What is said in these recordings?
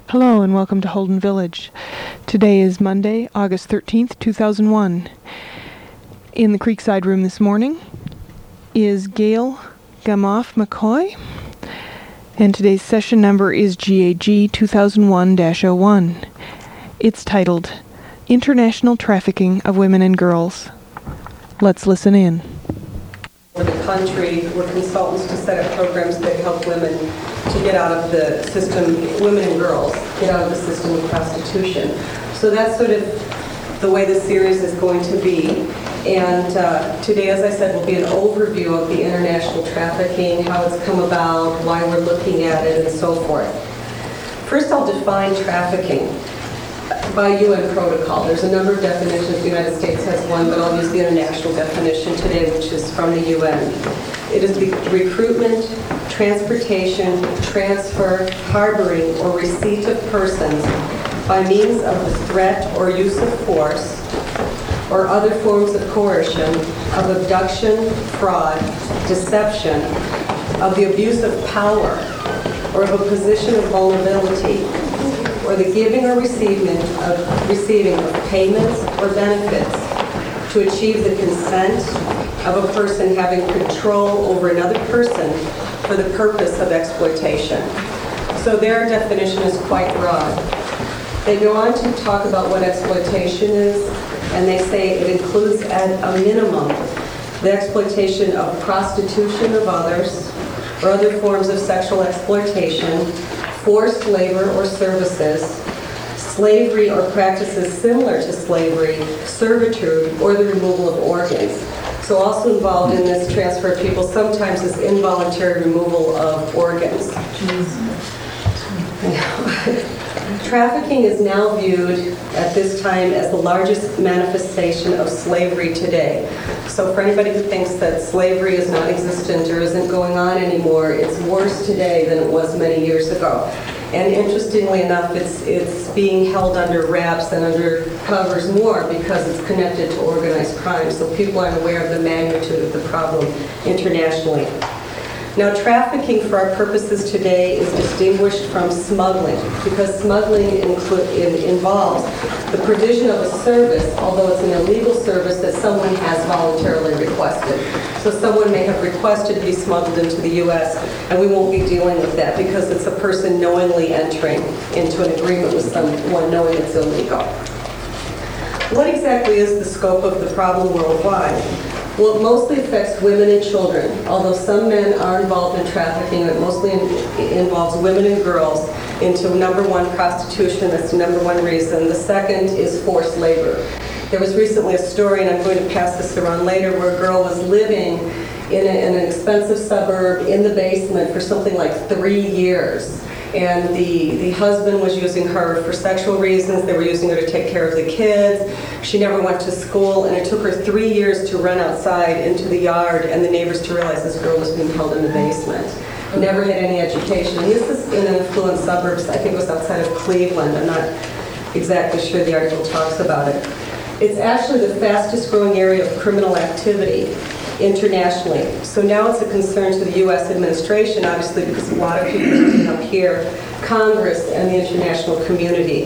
Hello and welcome to Holden Village. Today is Monday, August 13th, 2001. In the Creekside Room this morning is Gail Gamoff McCoy, and today's session number is GAG 2001-01. It's titled International Trafficking of Women and Girls. Let's listen in. For the country, we're consultants to set up programs that help women to get out of the system, women and girls, get out of the system of prostitution. So that's sort of the way the series is going to be. And today, as I said, will be an overview of the international trafficking, how it's come about, why we're looking at it, and so forth. First, I'll define trafficking by UN protocol. There's a number of definitions. The United States has one, but I'll use the international definition today, which is from the UN. It is the recruitment, transportation, transfer, harboring, or receipt of persons by means of the threat or use of force or other forms of coercion, of abduction, fraud, deception, of the abuse of power, or of a position of vulnerability, or the giving or receiving of payments or benefits to achieve the consent of a person having control over another person for the purpose of exploitation. So their definition is quite broad. They go on to talk about what exploitation is, and they say it includes at a minimum the exploitation of prostitution of others or other forms of sexual exploitation, forced labor or services, slavery or practices similar to slavery, servitude, or the removal of organs. So also involved in this transfer of people sometimes is involuntary removal of organs. Trafficking is now viewed at this time as the largest manifestation of slavery today. So for anybody who thinks that slavery is non-existent or isn't going on anymore, it's worse today than it was many years ago. And interestingly enough, it's being held under wraps and under covers more because it's connected to organized crime. So people aren't aware of the magnitude of the problem internationally. Now, trafficking for our purposes today is distinguished from smuggling because smuggling involves the provision of a service, although it's an illegal service that someone has voluntarily requested. So someone may have requested to be smuggled into the U.S., and we won't be dealing with that because it's a person knowingly entering into an agreement with someone knowing it's illegal. What exactly is the scope of the problem worldwide? Well, it mostly affects women and children. Although some men are involved in trafficking, it mostly involves women and girls into number one, prostitution. That's the number one reason. The second is forced labor. There was recently a story, and I'm going to pass this around later, where a girl was living in an expensive suburb in the basement for something like 3 years. And the husband was using her for sexual reasons. They were using her to take care of the kids. She never went to school, and it took her 3 years to run outside into the yard and the neighbors to realize this girl was being held in the basement. Never had any education. And this is in an affluent suburbs. I think it was outside of Cleveland. I'm not exactly sure the article talks about it. It's actually the fastest growing area of criminal activity internationally. So now it's a concern to the U.S. administration, obviously, because a lot of people are looking up here, Congress and the international community.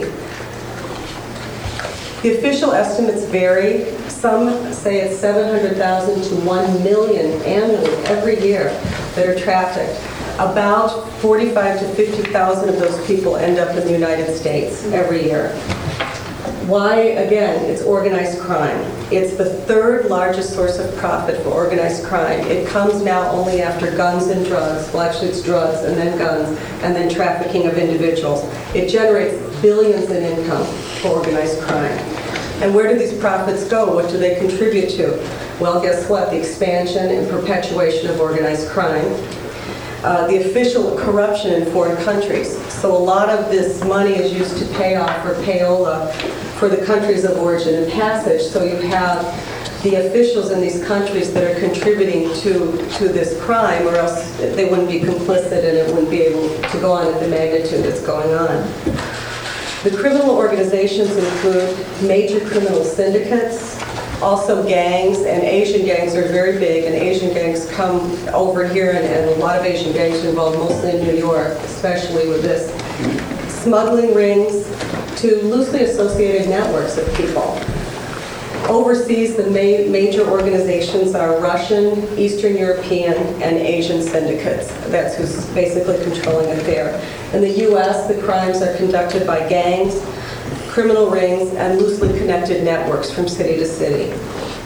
The official estimates vary. Some say it's 700,000 to 1 million annually every year that are trafficked. About 45 to 50,000 of those people end up in the United States every year. Why? Again, it's organized crime. It's the third largest source of profit for organized crime. It comes now only after guns and drugs. Well, actually it's drugs and then guns and then trafficking of individuals. It generates billions in income for organized crime. And where do these profits go? What do they contribute to? Well, guess what? The expansion and perpetuation of organized crime. The official corruption in foreign countries. So a lot of this money is used to pay off or payola for the countries of origin and passage. So you have the officials in these countries that are contributing to this crime, or else they wouldn't be complicit and it wouldn't be able to go on at the magnitude that's going on. The criminal organizations include major criminal syndicates, also gangs, and Asian gangs are very big, and Asian gangs come over here, and a lot of Asian gangs are involved mostly in New York, especially with this smuggling rings, to loosely associated networks of people. Overseas, the major organizations are Russian, Eastern European, and Asian syndicates. That's who's basically controlling it there. In the U.S., the crimes are conducted by gangs, criminal rings, and loosely connected networks from city to city.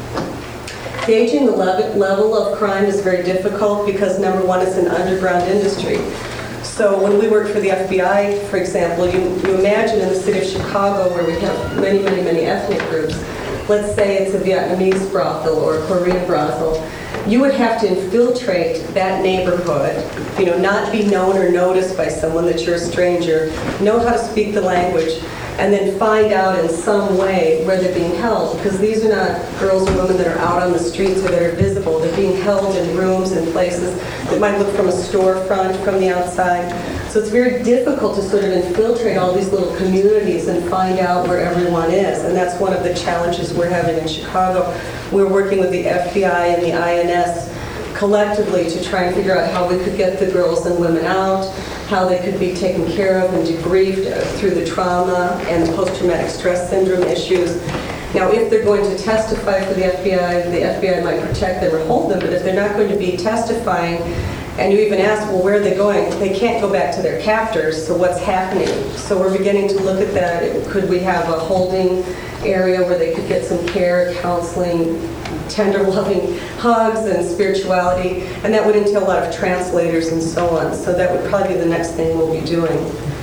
Gauging the level of crime is very difficult because, number one, it's an underground industry. So when we worked for the FBI, for example, you imagine in the city of Chicago, where we have many, many, many ethnic groups, let's say it's a Vietnamese brothel or a Korean brothel, you would have to infiltrate that neighborhood, not be known or noticed by someone that you're a stranger, know how to speak the language, and then find out in some way where they're being held, because these are not girls or women that are out on the streets or that are visible. They're being held in rooms and places that might look from a storefront from the outside. So it's very difficult to sort of infiltrate all these little communities and find out where everyone is. And that's one of the challenges we're having in Chicago. We're working with the FBI and the INS collectively to try and figure out how we could get the girls and women out, how they could be taken care of and debriefed through the trauma and the post-traumatic stress syndrome issues. Now, if they're going to testify for the FBI might protect them or hold them, but if they're not going to be testifying, and you even ask, well, where are they going? They can't go back to their captors, so what's happening? So we're beginning to look at that. Could we have a holding area where they could get some care, counseling, tender, loving hugs and spirituality, and that would entail a lot of translators and so on. So that would probably be the next thing we'll be doing.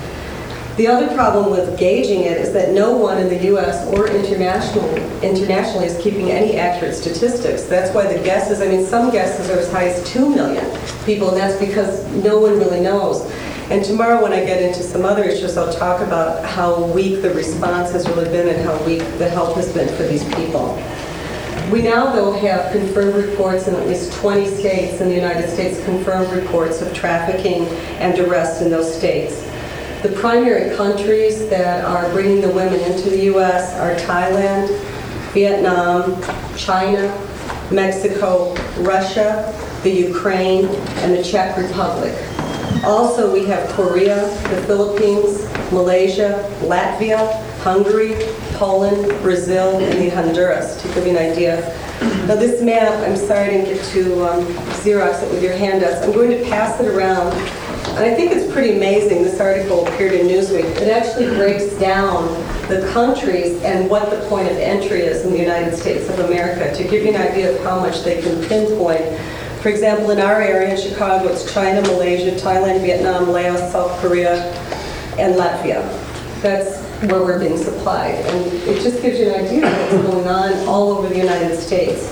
The other problem with gauging it is that no one in the U.S. or internationally is keeping any accurate statistics. That's why the guesses, some guesses are as high as 2 million people, and that's because no one really knows. And tomorrow when I get into some other issues, I'll talk about how weak the response has really been and how weak the help has been for these people. We now, though, have confirmed reports in at least 20 states in the United States, confirmed reports of trafficking and arrests in those states. The primary countries that are bringing the women into the U.S. are Thailand, Vietnam, China, Mexico, Russia, the Ukraine, and the Czech Republic. Also, we have Korea, the Philippines, Malaysia, Latvia, Hungary, Poland, Brazil, and the Honduras, to give you an idea. Now this map, I'm sorry I didn't get to Xerox it with your handouts. I'm going to pass it around, and I think it's pretty amazing. This article appeared in Newsweek. It actually breaks down the countries and what the point of entry is in the United States of America, to give you an idea of how much they can pinpoint. For example, in our area in Chicago, it's China, Malaysia, Thailand, Vietnam, Laos, South Korea, and Latvia. That's where we're being supplied. And it just gives you an idea of what's going on all over the United States.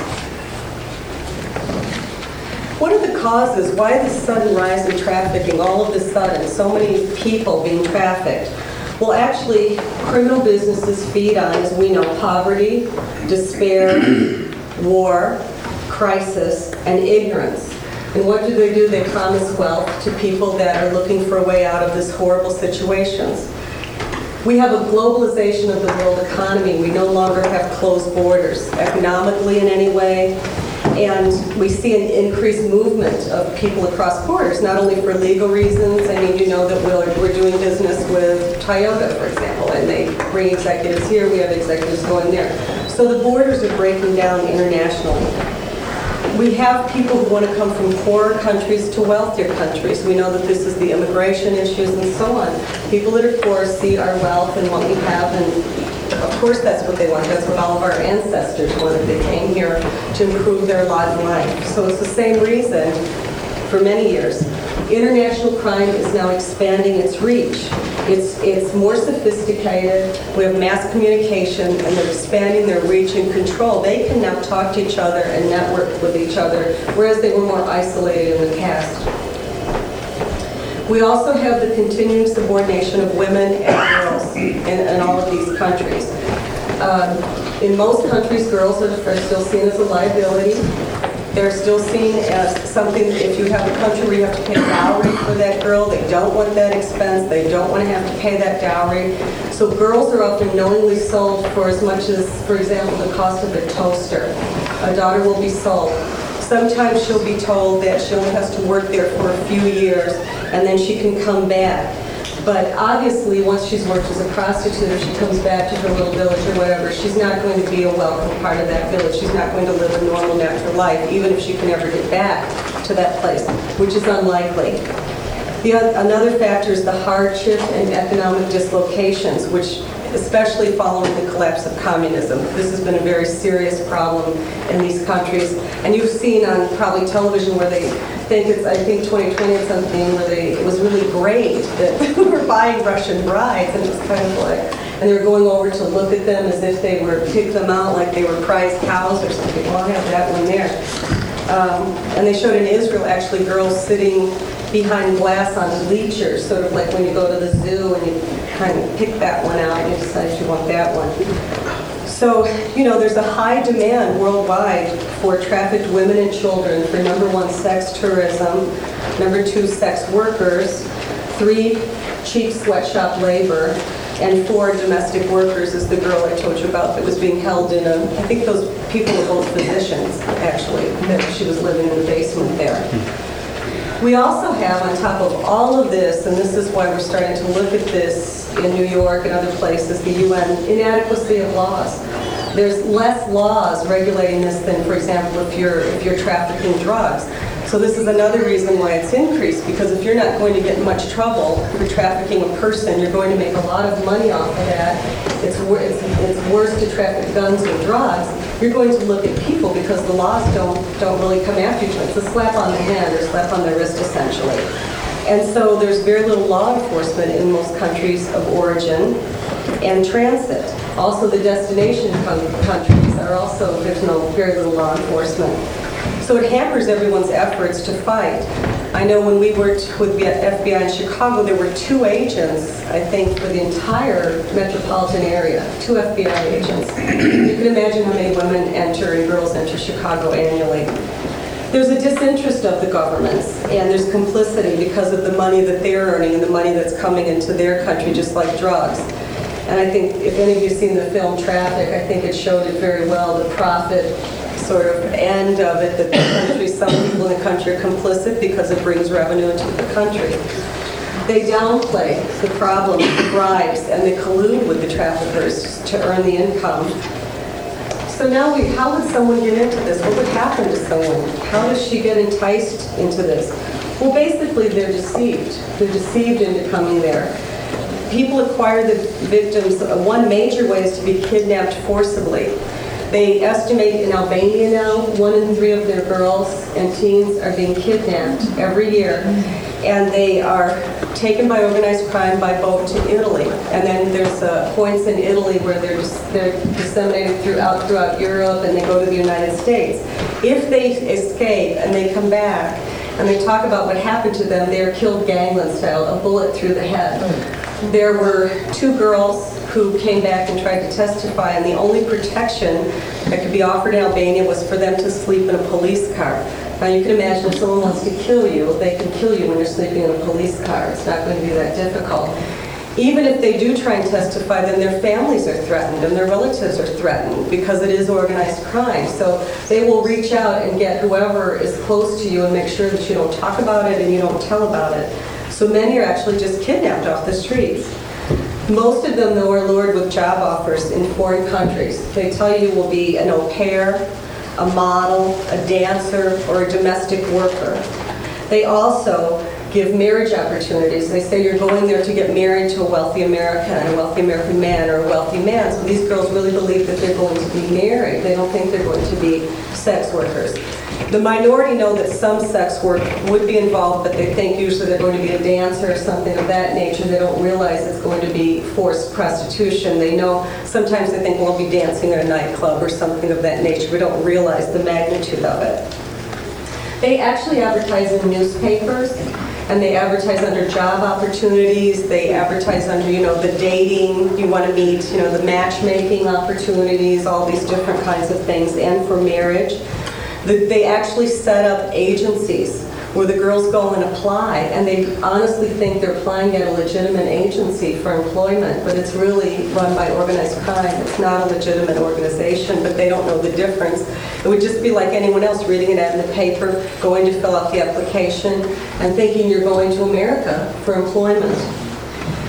What are the causes? Why this sudden rise in trafficking all of a sudden? So many people being trafficked. Well, actually, criminal businesses feed on, as we know, poverty, despair, war, crisis, and ignorance. And what do? They promise wealth to people that are looking for a way out of this horrible situations. We have a globalization of the world economy. We no longer have closed borders economically in any way. And we see an increased movement of people across borders, not only for legal reasons. You know that we're doing business with Toyota, for example, and they bring executives here, we have executives going there. So the borders are breaking down internationally. We have people who want to come from poorer countries to wealthier countries. We know that this is the immigration issues and so on. People that are poor see our wealth and what we have, and of course that's what they want. That's what all of our ancestors wanted. They came here to improve their lot in life. So it's the same reason for many years. International crime is now expanding its reach. It's more sophisticated. We have mass communication, and they're expanding their reach and control. They can now talk to each other and network with each other, whereas they were more isolated in the past. We also have the continuing subordination of women and girls in all of these countries. In most countries, girls are still seen as a liability. They're still seen as something, if you have a country where you have to pay dowry for that girl, they don't want that expense, they don't want to have to pay that dowry. So girls are often knowingly sold for as much as, for example, the cost of a toaster. A daughter will be sold. Sometimes she'll be told that she only has to work there for a few years and then she can come back. But obviously, once she's worked as a prostitute, if she comes back to her little village or whatever, she's not going to be a welcome part of that village. She's not going to live a normal, natural life, even if she can ever get back to that place, which is unlikely. Another factor is the hardship and economic dislocations, which especially following the collapse of communism. This has been a very serious problem in these countries. And you've seen on probably television where they think it's, I think 2020 or something, where it was really great that we were buying Russian brides, and it was kind of like, and they were going over to look at them as if they were, pick them out like they were prized cows or something. Well, I have that one there. And they showed in Israel, actually, girls sitting behind glass on bleachers, sort of like when you go to the zoo and you kind of pick that one out and you decide you want that one. So, you know, there's a high demand worldwide for trafficked women and children for number 1, sex tourism, number 2, sex workers, 3, cheap sweatshop labor, and 4, domestic workers is the girl I told you about that was being held in a, I think those people were both physicians, actually, that she was living in the basement there. We also have, on top of all of this, and this is why we're starting to look at this in New York and other places, the UN, inadequacy of laws. There's less laws regulating this than, for example, if you're trafficking drugs. So this is another reason why it's increased, because if you're not going to get in much trouble for trafficking a person, you're going to make a lot of money off of that. It's worse to traffic guns or drugs. You're going to look at people because the laws don't really come after you. It's a slap on the hand or a slap on the wrist, essentially. And so there's very little law enforcement in most countries of origin and transit. Also, the destination countries are also, there's very little law enforcement. So it hampers everyone's efforts to fight. I know when we worked with the FBI in Chicago, there were 2 agents, I think, for the entire metropolitan area, 2 FBI agents. You can imagine how many women enter and girls enter Chicago annually. There's a disinterest of the governments, and there's complicity because of the money that they're earning and the money that's coming into their country, just like drugs. And I think if any of you have seen the film Traffic, I think it showed it very well, the profit sort of end of it, that the country, some people in the country are complicit because it brings revenue into the country. They downplay the problem of the bribes, and they collude with the traffickers to earn the income. So now how would someone get into this? What would happen to someone? How does she get enticed into this? Well, basically, they're deceived. They're deceived into coming there. People acquire the victims. One major way is to be kidnapped forcibly. They estimate in Albania now, 1 in 3 of their girls and teens are being kidnapped every year. And they are taken by organized crime by boat to Italy. And then there's points in Italy where they're disseminated throughout Europe, and they go to the United States. If they escape and they come back and they talk about what happened to them, they are killed gangland style, a bullet through the head. There were 2 girls who came back and tried to testify, and the only protection that could be offered in Albania was for them to sleep in a police car. Now you can imagine if someone wants to kill you, they can kill you when you're sleeping in a police car. It's not going to be that difficult. Even if they do try and testify, then their families are threatened and their relatives are threatened because it is organized crime. So they will reach out and get whoever is close to you and make sure that you don't talk about it and you don't tell about it. So many are actually just kidnapped off the streets. Most of them, though, are lured with job offers in foreign countries. They tell you will be an au pair, a model, a dancer, or a domestic worker. They also give marriage opportunities. They say you're going there to get married to a wealthy American, a wealthy American man, or a wealthy man. So these girls really believe that they're going to be married. They don't think they're going to be sex workers. The minority know that some sex work would be involved, but they think usually they're going to be a dancer or something of that nature. They don't realize it's going to be forced prostitution. They know, sometimes they think we'll be dancing at a nightclub or something of that nature. We don't realize the magnitude of it. They actually advertise in newspapers, and they advertise under job opportunities. They advertise under, the dating, you want to meet, the matchmaking opportunities, all these different kinds of things, and for marriage. They actually set up agencies where the girls go and apply, and they honestly think they're applying at a legitimate agency for employment, but it's really run by organized crime. It's not a legitimate organization, but they don't know the difference. It would just be like anyone else reading an ad in the paper, going to fill out the application, and thinking you're going to America for employment.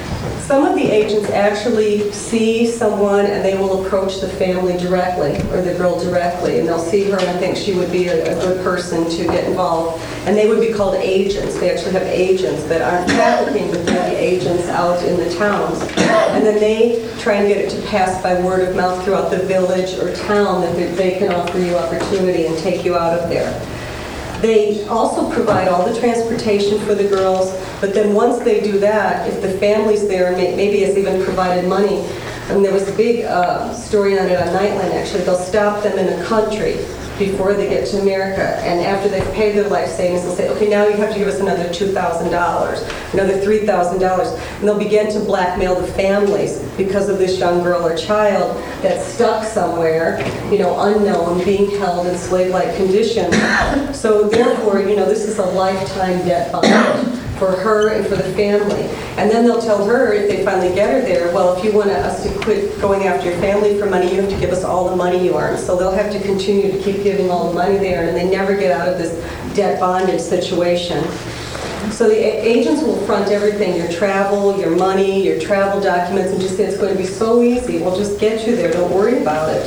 Some of the agents actually see someone and they will approach the family directly, or the girl directly, and they'll see her and think she would be a good person to get involved. And they would be called agents. They actually have agents that aren't trafficking, but they're the agents out in the towns. And then they try and get it to pass by word of mouth throughout the village or town that they can offer you opportunity and take you out of there. They also provide all the transportation for the girls, but then once they do that, if the family's there, maybe it's even provided money, and there was a big story on it on Nightline actually, they'll stop them in a country before they get to America, and after they've paid their life savings, they'll say, okay, now you have to give us another $2,000, another $3,000, and they'll begin to blackmail the families because of this young girl or child that's stuck somewhere, unknown, being held in slave-like conditions. So therefore, this is a lifetime debt bond for her and for the family. And then they'll tell her, if they finally get her there, well, if you want us to quit going after your family for money, you have to give us all the money you earn. So they'll have to continue to keep giving all the money they earn, and they never get out of this debt bondage situation. So the agents will front everything, your travel, your money, your travel documents, and just say it's going to be so easy. We'll just get you there. Don't worry about it.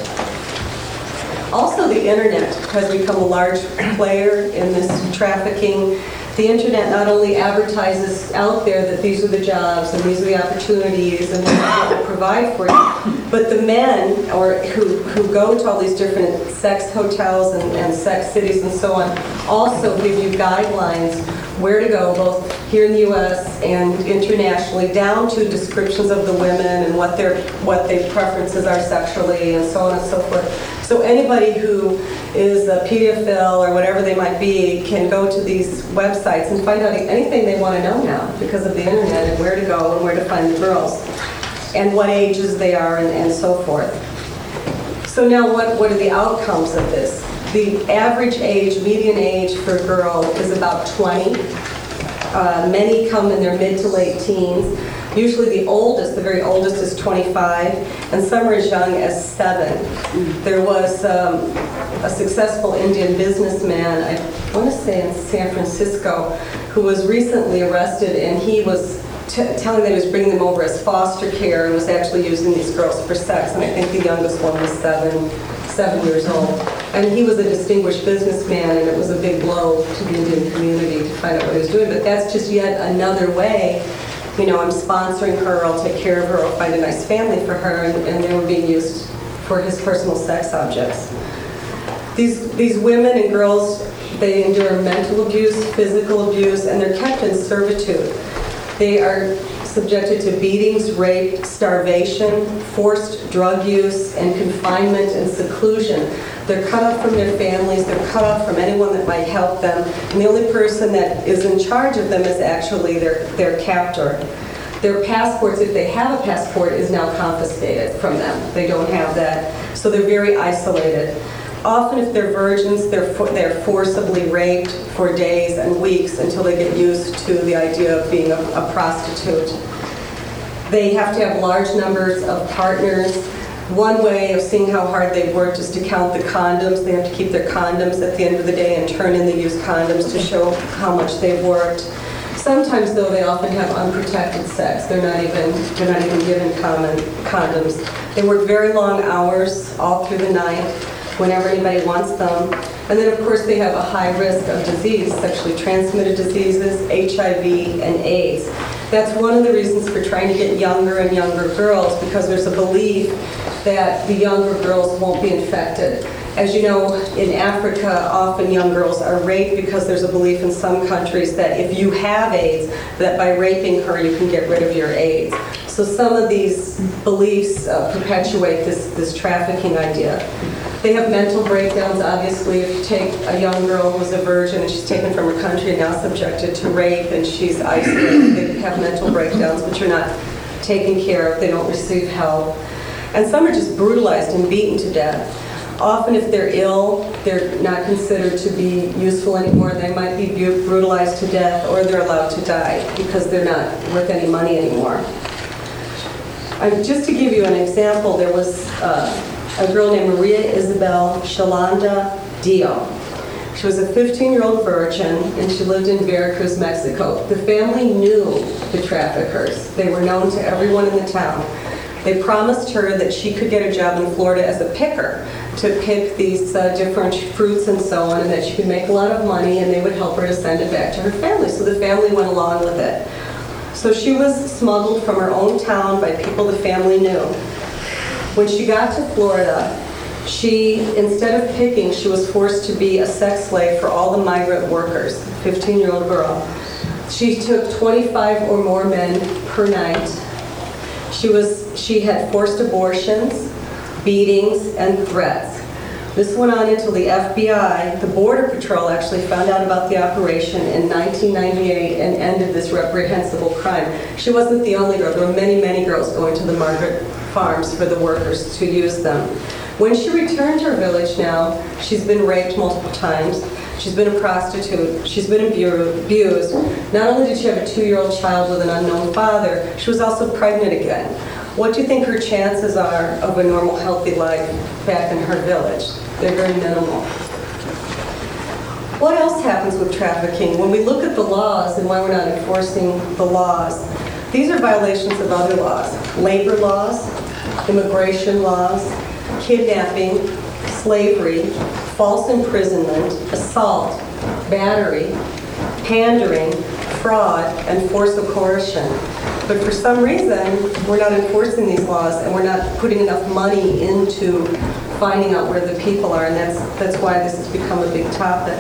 Also, the internet has become a large player in this trafficking. The internet not only advertises out there that these are the jobs and these are the opportunities and what it will provide for you, but the men who go to all these different sex hotels and sex cities and so on also give you guidelines where to go, both here in the U.S. and internationally, down to descriptions of the women and what their preferences are sexually and so on and so forth. So anybody who is a pedophile or whatever they might be can go to these websites and find out anything they want to know now because of the internet, and where to go and where to find the girls and what ages they are and so forth. So now what are the outcomes of this? The average age, median age for a girl is about 20. Many come in their mid to late teens. Usually the very oldest is 25, and some are as young as 7. There was a successful Indian businessman, I want to say in San Francisco, who was recently arrested, and he was telling that he was bringing them over as foster care and was actually using these girls for sex, and I think the youngest one was 7 years old. And he was a distinguished businessman, and it was a big blow to the Indian community to find out what he was doing. But that's just yet another way, I'm sponsoring her, I'll take care of her, I'll find a nice family for her, and they were being used for his personal sex objects. These women and girls, they endure mental abuse, physical abuse, and they're kept in servitude. They are subjected to beatings, rape, starvation, forced drug use, and confinement and seclusion. They're cut off from their families, they're cut off from anyone that might help them, and the only person that is in charge of them is actually their captor. Their passports, if they have a passport, is now confiscated from them. They don't have that, so they're very isolated. Often if they're virgins, they're forcibly raped for days and weeks until they get used to the idea of being a prostitute. They have to have large numbers of partners. One way of seeing how hard they've worked is to count the condoms. They have to keep their condoms at the end of the day and turn in the used condoms to show how much they've worked. Sometimes, though, they often have unprotected sex. They're not even given common condoms. They work very long hours all through the night, whenever anybody wants them. And then, of course, they have a high risk of disease, sexually transmitted diseases, HIV, and AIDS. That's one of the reasons for trying to get younger and younger girls, because there's a belief that the younger girls won't be infected. As you know, in Africa, often young girls are raped because there's a belief in some countries that if you have AIDS, that by raping her, you can get rid of your AIDS. So some of these beliefs perpetuate this trafficking idea. They have mental breakdowns, obviously. If you take a young girl who's a virgin and she's taken from her country and now subjected to rape and she's isolated, they have mental breakdowns which are not taken care of. They don't receive help. And some are just brutalized and beaten to death. Often if they're ill, they're not considered to be useful anymore. They might be brutalized to death, or they're allowed to die because they're not worth any money anymore. Just to give you an example, there was a girl named Maria Isabel Shalanda Dio. She was a 15-year-old virgin, and she lived in Veracruz, Mexico. The family knew the traffickers. They were known to everyone in the town. They promised her that she could get a job in Florida as a picker to pick these different fruits and so on, and that she could make a lot of money, and they would help her to send it back to her family. So the family went along with it. So she was smuggled from her own town by people the family knew. When she got to Florida, she, instead of picking, she was forced to be a sex slave for all the migrant workers, 15-year-old girl. She took 25 or more men per night. She had forced abortions, beatings, and threats. This went on until the FBI, the Border Patrol, actually found out about the operation in 1998 and ended this reprehensible crime. She wasn't the only girl. There were many, many girls going to the migrant farms for the workers to use them. When she returned to her village now, she's been raped multiple times. She's been a prostitute. She's been abused. Not only did she have a 2-year-old child with an unknown father, she was also pregnant again. What do you think her chances are of a normal, healthy life back in her village? They're very minimal. What else happens with trafficking? When we look at the laws and why we're not enforcing the laws, these are violations of other laws. Labor laws, immigration laws, kidnapping, slavery, false imprisonment, assault, battery, pandering, fraud, and force of coercion. But for some reason, we're not enforcing these laws, and we're not putting enough money into finding out where the people are, and that's why this has become a big topic.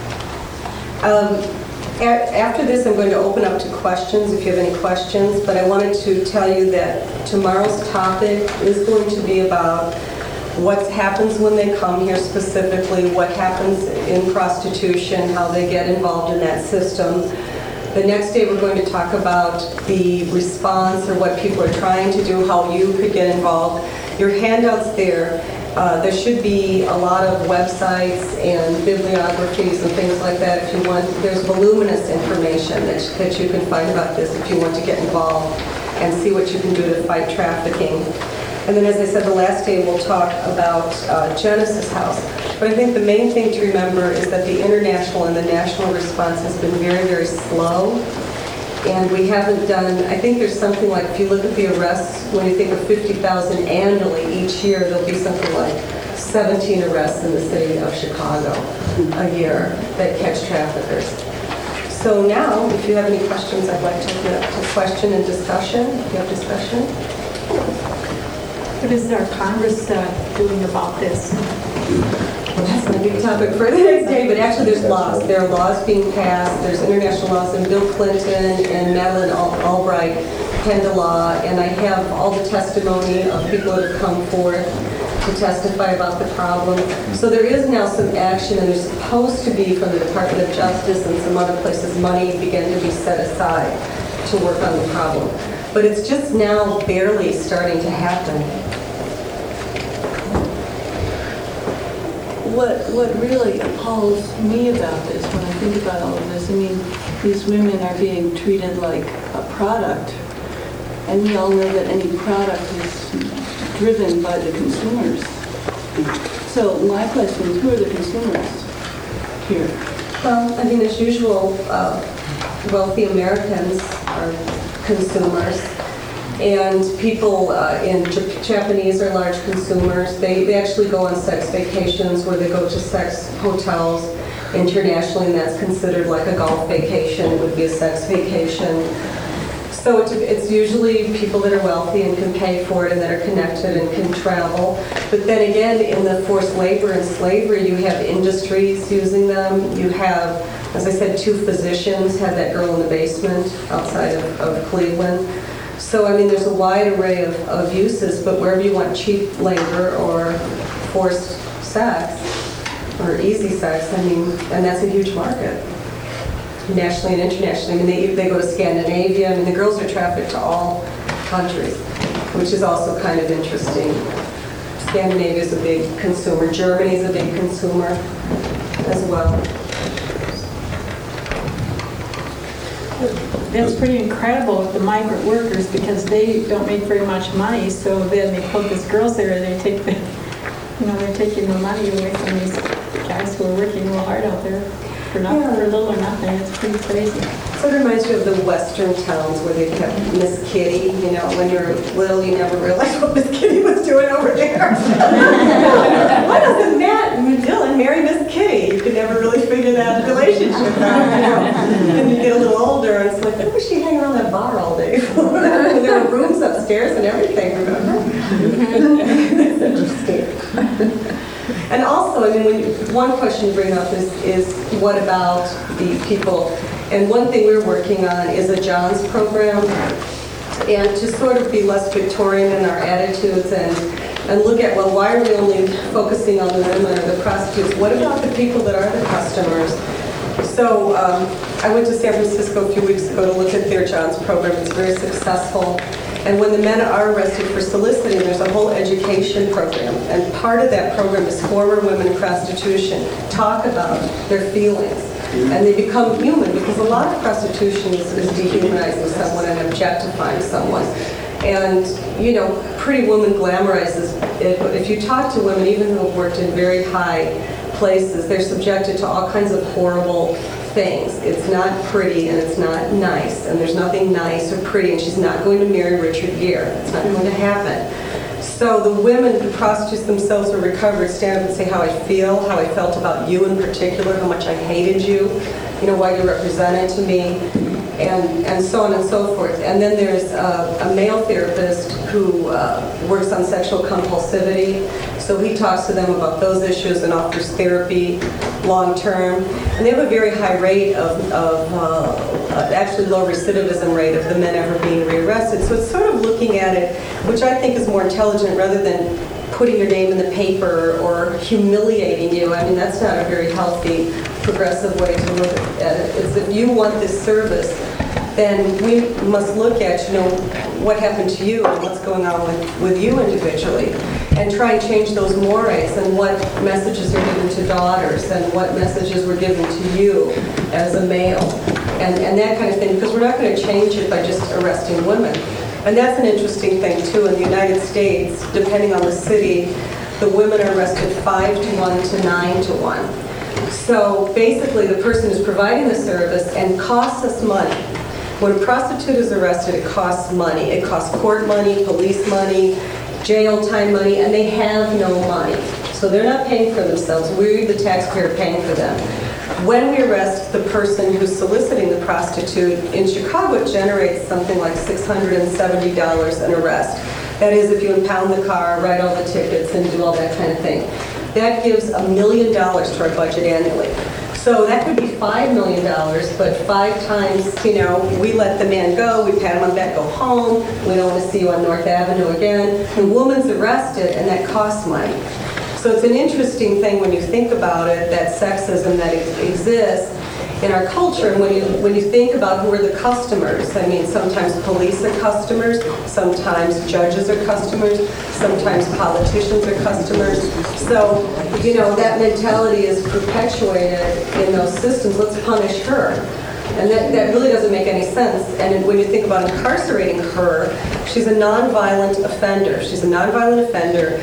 After this, I'm going to open up to questions, if you have any questions, but I wanted to tell you that tomorrow's topic is going to be about what happens when they come here specifically, what happens in prostitution, how they get involved in that system. The next day we're going to talk about the response or what people are trying to do, how you could get involved. Your handouts there, there should be a lot of websites and bibliographies and things like that if you want. There's voluminous information that you can find about this if you want to get involved and see what you can do to fight trafficking. And then, as I said, the last day we'll talk about Genesis House. But I think the main thing to remember is that the international and the national response has been very, very slow. And we haven't done, I think there's something like, if you look at the arrests, when you think of 50,000 annually each year, there'll be something like 17 arrests in the city of Chicago a year that catch traffickers. So now, if you have any questions, I'd like to open it up to question and discussion. If you have discussion. What is our Congress doing about this? Well, that's my big topic for the next day, but actually there's laws. There are laws being passed. There's international laws, and Bill Clinton and Madeleine Albright penned a law, and I have all the testimony of people that have come forth to testify about the problem. So there is now some action, and there's supposed to be, from the Department of Justice and some other places, money begin to be set aside to work on the problem. But it's just now barely starting to happen. What really appalls me about this, when I think about all of this, I mean, these women are being treated like a product, and we all know that any product is driven by the consumers. So my question is, who are the consumers here? Well, I mean, as usual, wealthy Americans are consumers, and people in Japanese are large consumers. They actually go on sex vacations where they go to sex hotels internationally, and that's considered like a golf vacation. It would be a sex vacation. So it's usually people that are wealthy and can pay for it and that are connected and can travel. But then again, in the forced labor and slavery, you have industries using them. You have, as I said, 2 physicians had that girl in the basement outside of Cleveland. So, I mean, there's a wide array of uses, but wherever you want cheap labor or forced sex or easy sex, I mean, and that's a huge market, nationally and internationally. I mean, they go to Scandinavia. I mean, the girls are trafficked to all countries, which is also kind of interesting. Scandinavia is a big consumer. Germany is a big consumer as well. That's pretty incredible with the migrant workers, because they don't make very much money, so then they put these girls there and they take they're taking the money away from these guys who are working real hard out there for nothing, for little or nothing. It's pretty crazy. So it reminds you of the western towns where they kept Miss Kitty. You know, when you're little, you never realized what Miss Kitty was doing over there. Why doesn't Matt and Dylan marry Miss Kitty? You could never really figure that relationship out, you know. And you get a little older, and it's like, why was she hanging around that bar all day? There were rooms upstairs and everything, remember? That's interesting. And also, I mean, one question you bring up is what about the people? And one thing we're working on is a Johns program, and to sort of be less Victorian in our attitudes and look at, well, why are we only focusing on the women or the prostitutes? What about the people that are the customers? So I went to San Francisco a few weeks ago to look at their Johns program. It's very successful. And when the men are arrested for soliciting, there's a whole education program. And part of that program is former women in prostitution talk about their feelings. And they become human, because a lot of prostitution is dehumanizing someone and objectifying someone. And, you know, Pretty Woman glamorizes it. But if you talk to women, even who have worked in very high places, they're subjected to all kinds of horrible things. It's not pretty and it's not nice, and there's nothing nice or pretty, and she's not going to marry Richard Gere. It's not going to happen. So the women, the prostitutes themselves who recovered, stand up and say how I feel, how I felt about you in particular, how much I hated you, you know, what you represented to me, and so on and so forth. And then there's a male therapist who works on sexual compulsivity. So he talks to them about those issues and offers therapy long term. And they have a very high rate of actually low recidivism rate of the men ever being rearrested. So it's sort of looking at it, which I think is more intelligent, rather than putting your name in the paper or humiliating you. I mean, that's not a very healthy, progressive way to look at it. It's if you want this service, then we must look at, you know, what happened to you and what's going on with you individually, and try and change those mores and what messages are given to daughters and what messages were given to you as a male, and that kind of thing, because we're not going to change it by just arresting women. And that's an interesting thing, too. In the United States, depending on the city, the women are arrested 5-to-1 to 9-to-1. So basically, the person is providing the service and costs us money. When a prostitute is arrested, it costs money. It costs court money, police money, jail time money, and they have no money. So they're not paying for themselves. We're the taxpayer paying for them. When we arrest the person who's soliciting the prostitute, in Chicago it generates something like $670 an arrest. That is, if you impound the car, write all the tickets, and do all that kind of thing. That gives $1 million to our budget annually. So that could be $5 million, but 5 times, you know, we let the man go, we pat him on the back, go home, we don't want to see you on North Avenue again. The woman's arrested, and that costs money. So it's an interesting thing when you think about it, that sexism that exists in our culture. And when you think about who are the customers, I mean, sometimes police are customers, sometimes judges are customers, sometimes politicians are customers. So, you know, that mentality is perpetuated in those systems. Let's punish her. And that really doesn't make any sense. And when you think about incarcerating her, she's a nonviolent offender. She's a nonviolent offender.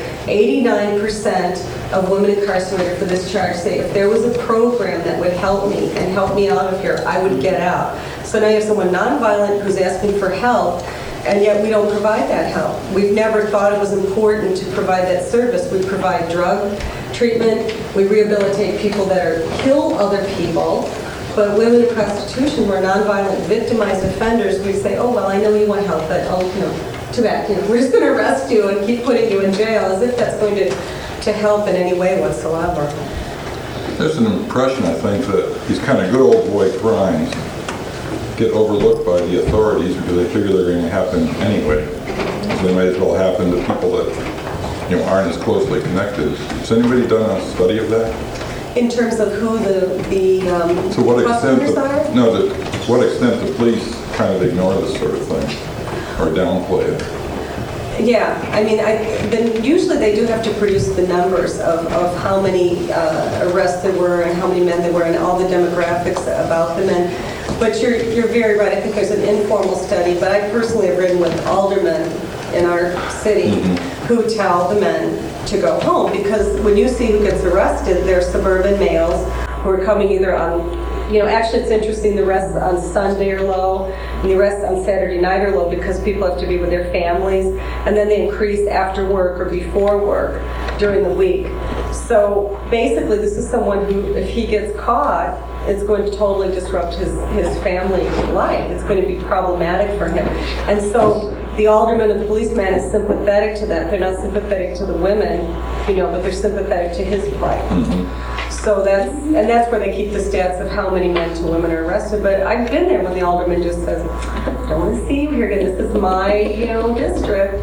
89% of women incarcerated for this charge say, if there was a program that would help me and help me out of here, I would get out. So now you have someone nonviolent who's asking for help, and yet we don't provide that help. We've never thought it was important to provide that service. We provide drug treatment. We rehabilitate people that kill other people. But women in prostitution who are nonviolent, victimized offenders, we say, oh, well, I know you want help, but, oh, you know, too bad. You know, we're just going to arrest you and keep putting you in jail, as if that's going to help in any way whatsoever. There's an impression, I think, that these kind of good old boy crimes get overlooked by the authorities because they figure they're going to happen anyway. So they might as well happen to people that, you know, aren't as closely connected. Has anybody done a study of that? In terms of who the To what extent prosecutors are? to what extent the police kind of ignore this sort of thing or downplay it? Yeah, I mean, then usually they do have to produce the numbers of how many arrests there were and how many men there were and all the demographics about the men. But you're very right. I think there's an informal study, but I personally have ridden with aldermen in our city who tell the men to go home, because when you see who gets arrested, they're suburban males who are coming either on, actually it's interesting, the arrests on Sunday are low, and the arrests on Saturday night are low because people have to be with their families, and then they increase after work or before work during the week. So basically this is someone who, if he gets caught, it's going to totally disrupt his family life. It's going to be problematic for him. And so the alderman and the policeman is sympathetic to that. They're not sympathetic to the women, but they're sympathetic to his plight. So that's where they keep the stats of how many men to women are arrested. But I've been there when the alderman just says, don't want to see you here again. This is my, district.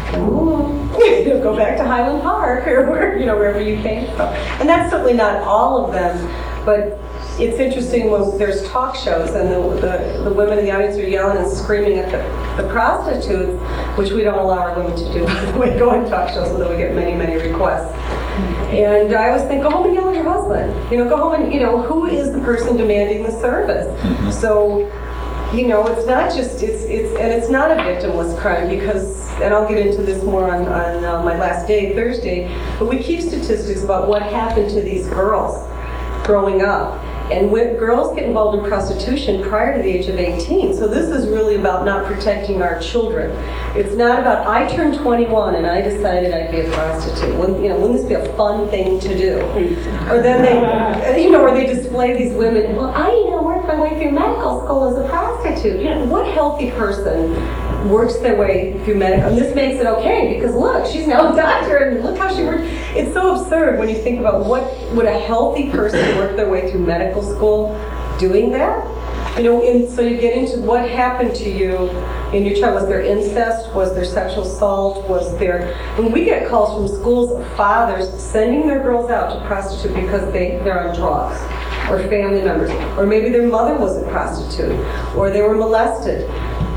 Go back to Highland Park or wherever you came from. And that's certainly not all of them, but it's interesting when there's talk shows and the women in the audience are yelling and screaming at the prostitutes, which we don't allow our women to do. We go on talk shows, although we get many, many requests. And I always think, go home and yell at your husband. Go home and, who is the person demanding the service? So, it's not just, it's not a victimless crime because, and I'll get into this more on my last day, Thursday, but we keep statistics about what happened to these girls growing up. And when girls get involved in prostitution prior to the age of 18. So this is really about not protecting our children. It's not about, I turned 21 and I decided I'd be a prostitute. Wouldn't this be a fun thing to do? Or then they, or they display these women, well, I worked my way through medical school as a prostitute. What healthy person works their way through medical, and this makes it okay because look, she's now a doctor and look how she worked. It's so absurd when you think about what would a healthy person work their way through medical school doing that? And so you get into what happened to you in your child. Was there incest? Was there sexual assault? Was there, when we get calls from schools of fathers sending their girls out to prostitute because they're on drugs, or family members, or maybe their mother was a prostitute, or they were molested.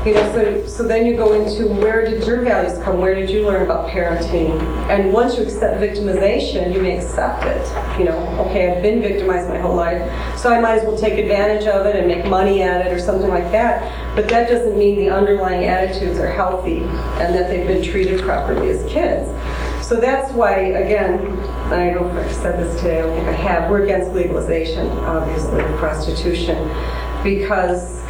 So then you go into, where did your values come? Where did you learn about parenting? And once you accept victimization, you may accept it. Okay, I've been victimized my whole life, so I might as well take advantage of it and make money at it or something like that. But that doesn't mean the underlying attitudes are healthy and that they've been treated properly as kids. So that's why, again, I don't know if I've said this today, I don't think I have, we're against legalization, obviously, of prostitution, because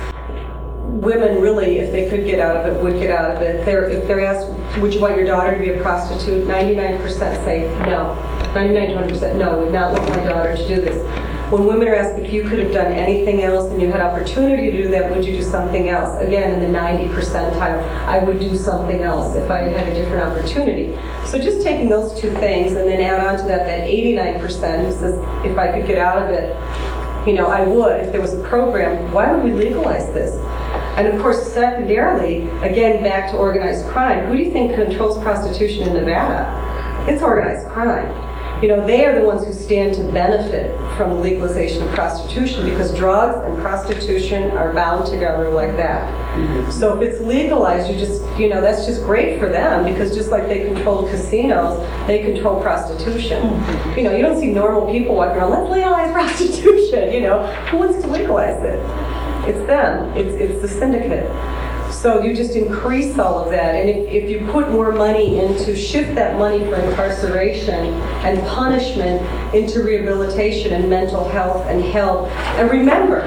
women really, if they could get out of it, would get out of it. If they're asked, would you want your daughter to be a prostitute? 99% say no. 99 to 100% no, would not want my daughter to do this. When women are asked if you could have done anything else and you had opportunity to do that, would you do something else? Again, in the 90 percentile, I would do something else if I had a different opportunity. So just taking those two things and then add on to that 89% who says, if I could get out of it, I would. If there was a program, why would we legalize this? And of course, secondarily, again, back to organized crime, who do you think controls prostitution in Nevada? It's organized crime. They are the ones who stand to benefit from the legalization of prostitution because drugs and prostitution are bound together like that. So if it's legalized, that's just great for them because just like they control casinos, they control prostitution. You don't see normal people walking around, let's legalize prostitution, Who wants to legalize it? It's them. It's the syndicate. So you just increase all of that. And if you put more money into, shift that money for incarceration and punishment into rehabilitation and mental health and health. And remember,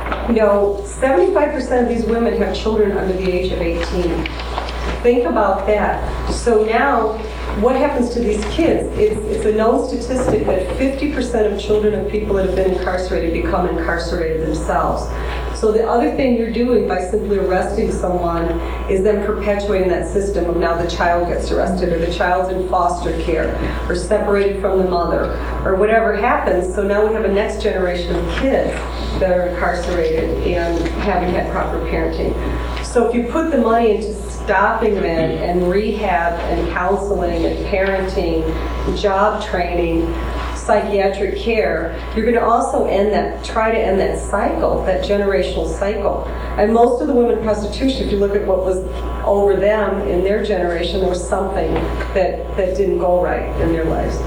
75% of these women have children under the age of 18. Think about that. So now, what happens to these kids? It's a known statistic that 50% of children of people that have been incarcerated become incarcerated themselves. So the other thing you're doing by simply arresting someone is then perpetuating that system of now the child gets arrested or the child's in foster care or separated from the mother or whatever happens. So now we have a next generation of kids that are incarcerated and haven't had proper parenting. So if you put the money into stopping that and rehab and counseling and parenting, job training, psychiatric care, you're going to also try to end that cycle, that generational cycle. And most of the women in prostitution, if you look at what was over them in their generation, there was something that didn't go right in their lives.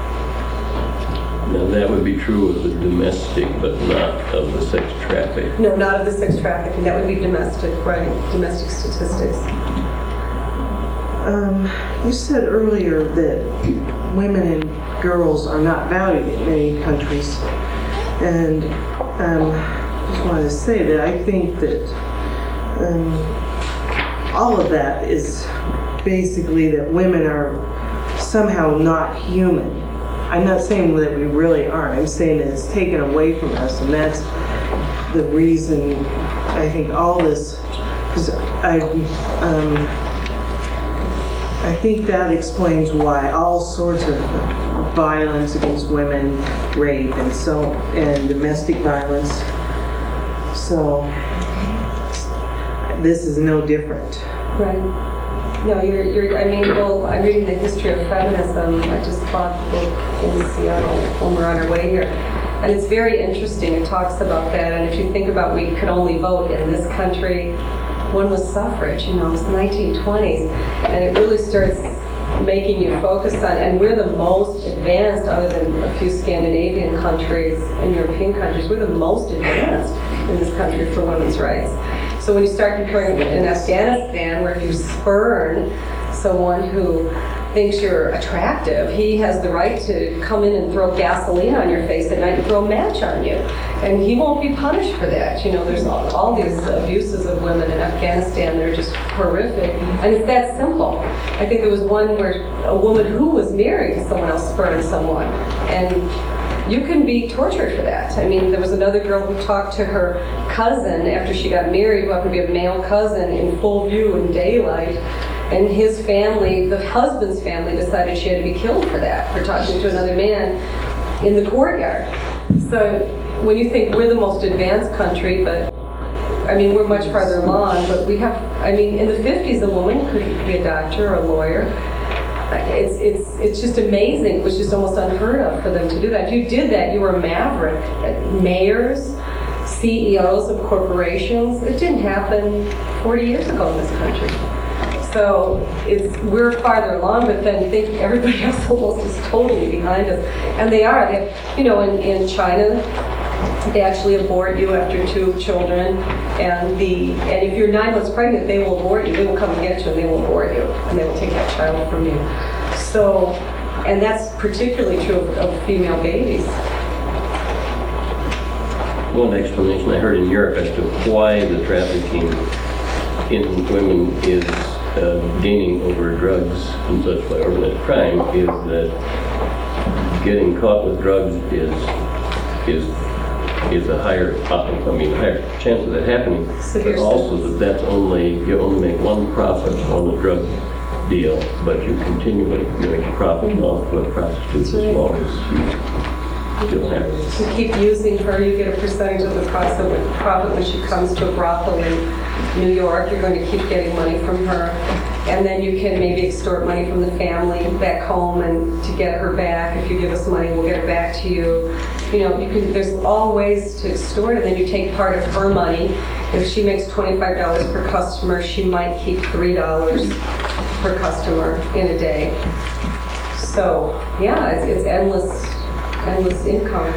Now that would be true of the domestic, but not of the sex traffic. No, not of the sex trafficking. That would be domestic, right? Domestic statistics. You said earlier that women and girls are not valued in many countries, and just wanted to say that I think that all of that is basically that women are somehow not human. I'm not saying that we really aren't. I'm saying that it's taken away from us, and that's the reason I think all this, because I think that explains why all sorts of violence against women, rape, and domestic violence. So this is no different. Right. No, I mean, well, I'm reading the history of feminism. I just bought the book in Seattle when we're on our way here. And it's very interesting. It talks about that. And if you think about we could only vote in this country, one was suffrage, it was the 1920s. And it really starts making you focus on, and we're the most advanced, other than a few Scandinavian countries and European countries, we're the most advanced in this country for women's rights. So when you start comparing in Afghanistan, where if you spurn someone who thinks you're attractive, he has the right to come in and throw gasoline on your face at night and throw a match on you. And he won't be punished for that. There's all these abuses of women in Afghanistan that are just horrific. And it's that simple. I think there was one where a woman who was married to someone else spurned someone. And you can be tortured for that. I mean, there was another girl who talked to her cousin after she got married, who happened to be a male cousin, in full view in daylight. And his family, the husband's family, decided she had to be killed for that, for talking to another man in the courtyard. So when you think we're the most advanced country, but I mean, we're much farther along, but we have, I mean, in the 50s, a woman could be a doctor or a lawyer. It's just amazing. It was just almost unheard of for them to do that. If you did that, you were a maverick. Mayors, CEOs of corporations, it didn't happen 40 years ago in this country. So we're farther along, but then think everybody else almost is totally behind us. And they are. They have, in China, they actually abort you after 2 children, and if you're 9 months pregnant, they will abort you. They will come and get you, and they will abort you, and they will take that child from you. So, and that's particularly true of female babies. One explanation I heard in Europe as to why the trafficking in women is gaining over drugs and such by organized crime is that getting caught with drugs is a higher chance of that happening, but also you only make one profit on the drug deal, but you continually make a profit off what prostitutes as long as you still have it. You keep using her, you get a percentage of the profit when she comes to a brothel in New York. You're going to keep getting money from her, and then you can maybe extort money from the family back home, and to get her back, if you give us money, we'll get it back to you. There's all ways to extort, and then you take part of her money. If she makes $25 per customer, she might keep $3 per customer in a day. So yeah, it's endless income.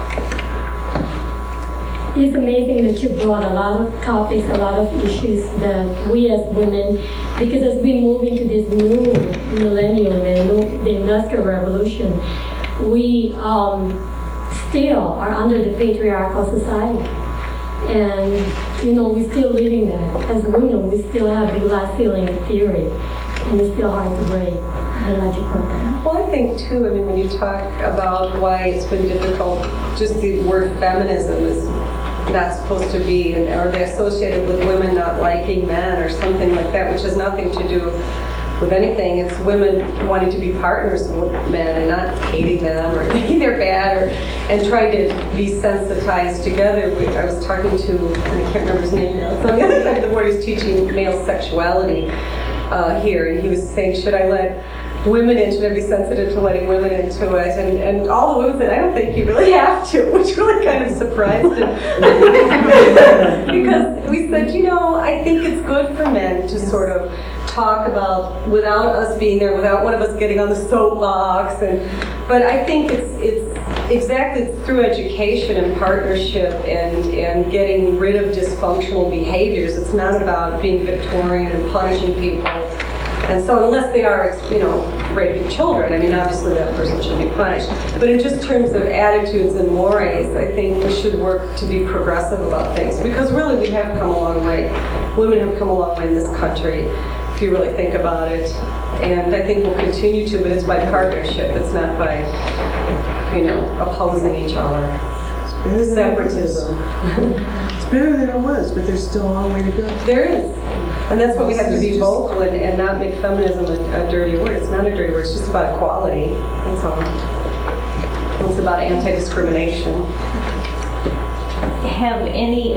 It's amazing that you brought a lot of topics, a lot of issues that we as women, because as we move into this new millennium and the Industrial Revolution, we still are under the patriarchal society. And, we're still living that. As women, we still have the glass ceiling theory, and it's still hard to break the magic carpet. Well, I think too, when you talk about why it's been difficult, just the word feminism is not supposed to be, or they're associated with women not liking men or something like that, which has nothing to do with anything. It's women wanting to be partners with men and not hating them or thinking they're bad, and trying to be sensitized together. I was talking to, I can't remember his name now, so on the other side of the board, he's teaching male sexuality here, and he was saying, should I let women in, should I be sensitive to letting women into it? And all the women said, I don't think you really have to, which really kind of surprised him. Because we said, I think it's good for men to sort of talk about, without us being there, without one of us getting on the soapbox. But I think it's exactly through education and partnership and getting rid of dysfunctional behaviors. It's not about being Victorian and punishing people. And so unless they are, raping children, I mean, obviously that person should be punished. But in just terms of attitudes and mores, I think we should work to be progressive about things. Because really we have come a long way. Women have come a long way in this country, if you really think about it. And I think we'll continue to, but it's by partnership. It's not by, opposing each other. Separatism. It's better than it was, but there's still a long way to go. There is. And that's what we have to be vocal and not make feminism a dirty word. It's not a dirty word. It's just about equality. That's all. It's about anti-discrimination. Have any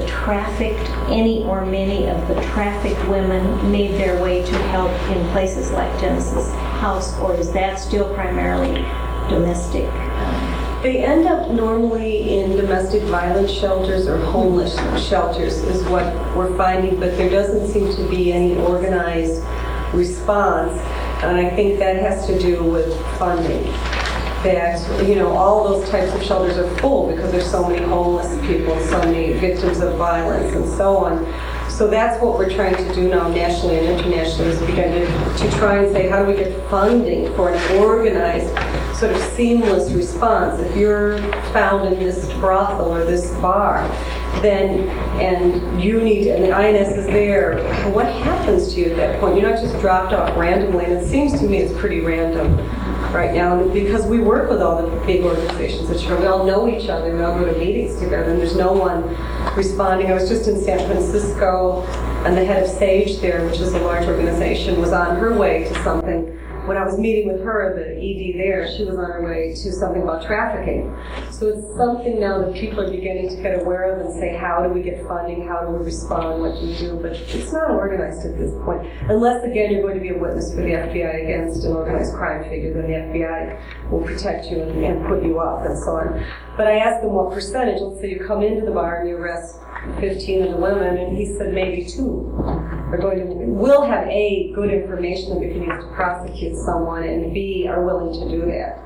or many of the trafficked women made their way to help in places like Genesis House, or is that still primarily domestic? They end up normally in domestic violence shelters or homeless shelters is what we're finding, but there doesn't seem to be any organized response, and I think that has to do with funding. That, all those types of shelters are full because there's so many homeless people, so many victims of violence and so on. So that's what we're trying to do now nationally and internationally is begin to try and say, how do we get funding for an organized, sort of seamless response? If you're found in this brothel or this bar, then, and the INS is there, what happens to you at that point? You're not just dropped off randomly, and it seems to me it's pretty random right now, because we work with all the big organizations that we all know each other, we all go to meetings together, and there's no one responding. I was just in San Francisco, and the head of SAGE there, which is a large organization, was on her way to something. When I was meeting with her, the ED there, she was on her way to something about trafficking. So it's something now that people are beginning to get aware of and say, how do we get funding? How do we respond? What do we do? But it's not organized at this point. Unless, again, you're going to be a witness for the FBI against an organized crime figure, then the FBI will protect you and put you up and so on. But I asked them what percentage. Let's say you come into the bar and you arrest 15 of the women, and he said maybe 2 will have A, good information that we can use to prosecute someone, and B, are willing to do that.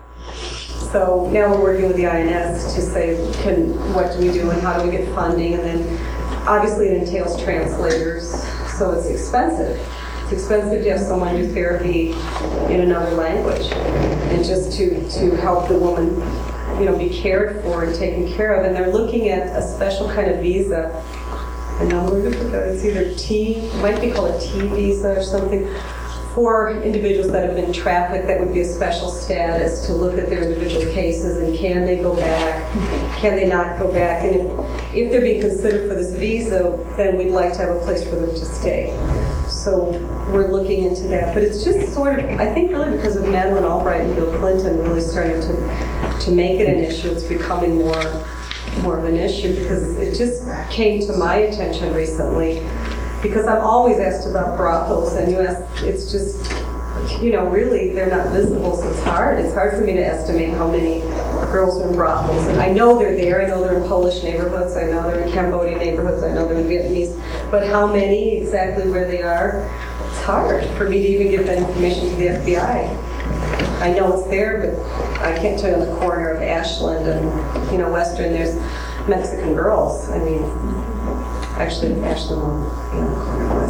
So now we're working with the INS to say, what do we do and how do we get funding? And then obviously it entails translators, so it's expensive. It's expensive to have someone do therapy in another language, and just to help the woman, be cared for and taken care of. And they're looking at a special kind of visa. And it's either it might be called a T visa or something, for individuals that have been trafficked. That would be a special status to look at their individual cases and can they go back, can they not go back, and if they're being considered for this visa, then we'd like to have a place for them to stay. So we're looking into that, but it's just sort of, I think really because of Madeleine Albright and Bill Clinton really starting to make it an issue, it's becoming more of an issue, because it just came to my attention recently, because I'm always asked about brothels, and it's just, really they're not visible, so it's hard. It's hard for me to estimate how many girls are in brothels. And I know they're there, I know they're in Polish neighborhoods, I know they're in Cambodian neighborhoods, I know they're in Vietnamese, but how many, exactly where they are, it's hard for me to even give that information to the FBI. I know it's there, but I can't tell you on the corner of Ashland and, Western, there's Mexican girls. I mean, actually, Ashland on the corner of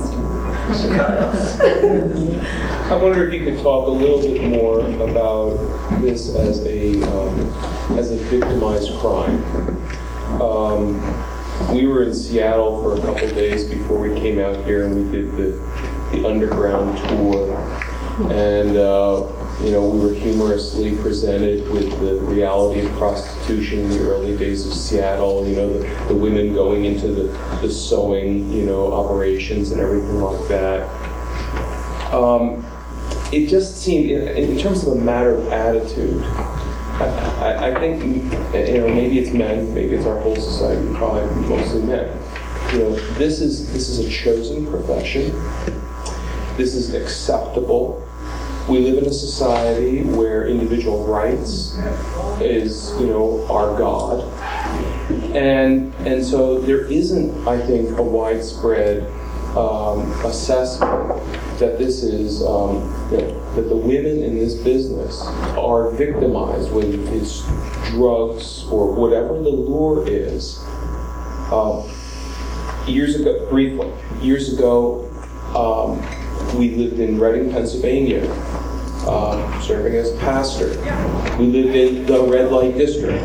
Western. I wonder if you could talk a little bit more about this as a victimized crime. We were in Seattle for a couple days before we came out here, and we did the underground tour, and we were humorously presented with the reality of prostitution in the early days of Seattle, the women going into the sewing, operations and everything like that. It just seemed, in terms of a matter of attitude, I think, maybe it's men, maybe it's our whole society, probably mostly men. This is a chosen profession. This is acceptable. We live in a society where individual rights is, our God. And so there isn't, I think, a widespread assessment that this is, that the women in this business are victimized, whether it's drugs or whatever the lure is. Years ago, We lived in Reading, Pennsylvania, serving as pastor. We lived in the red light district.